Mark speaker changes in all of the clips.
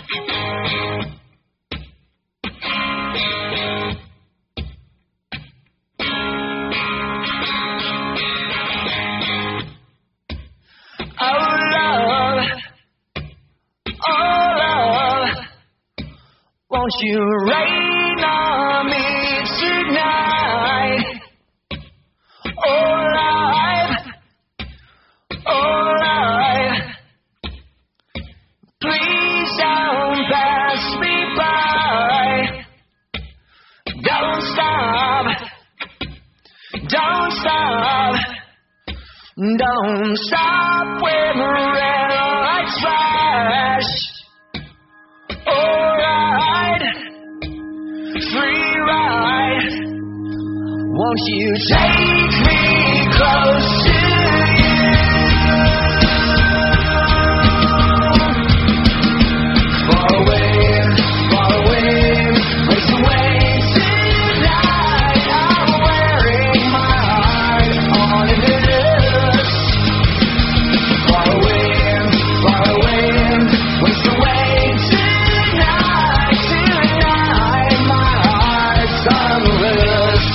Speaker 1: Won't you rain on me tonight? Oh, life, please don't pass me by. Don't stop, don't stop, don't stop when the red lights flash. Free ride. Won't you take me close to you? Far away, race away tonight. I'm wearing my heart on a noose. Far away, race away tonight. My heart's on the loose.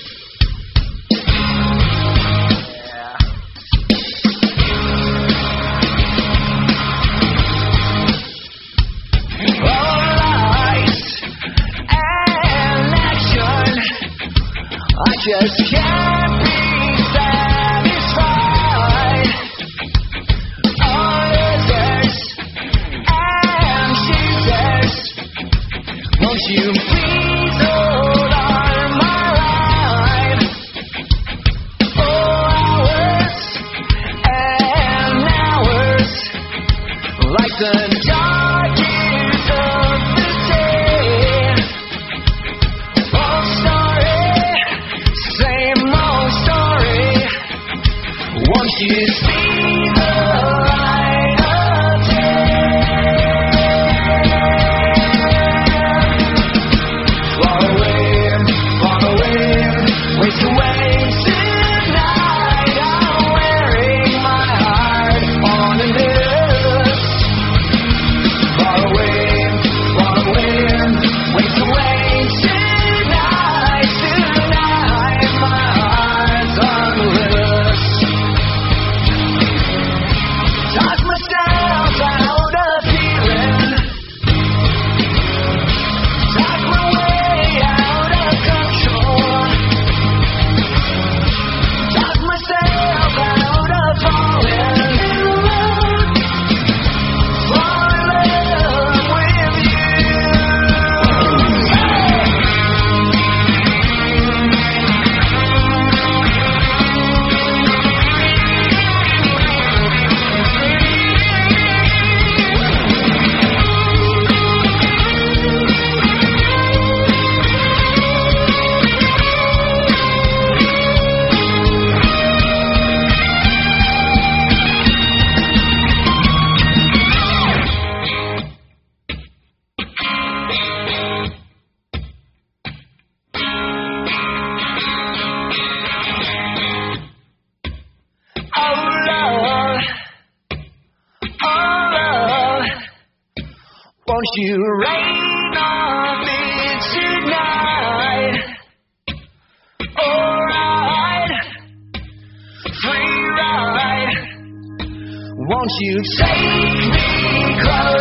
Speaker 1: All lights and action, I just can't be satisfied. All lizards and cheaters, won't you please hold on my life? Oh, hours and hours, like the dark years of the day. Old story, same old story. Won't you see the light of day? Far away, race away tonight. I'm wearing my heart on a noose. Far away, race away tonight. My heart's on the loose. Talk myself out of feeling. Talk my way out of control. Talk myself out of falling in love. Fall in love with you. Won't you rain on me tonight? Alright, free ride. Won't you take me close?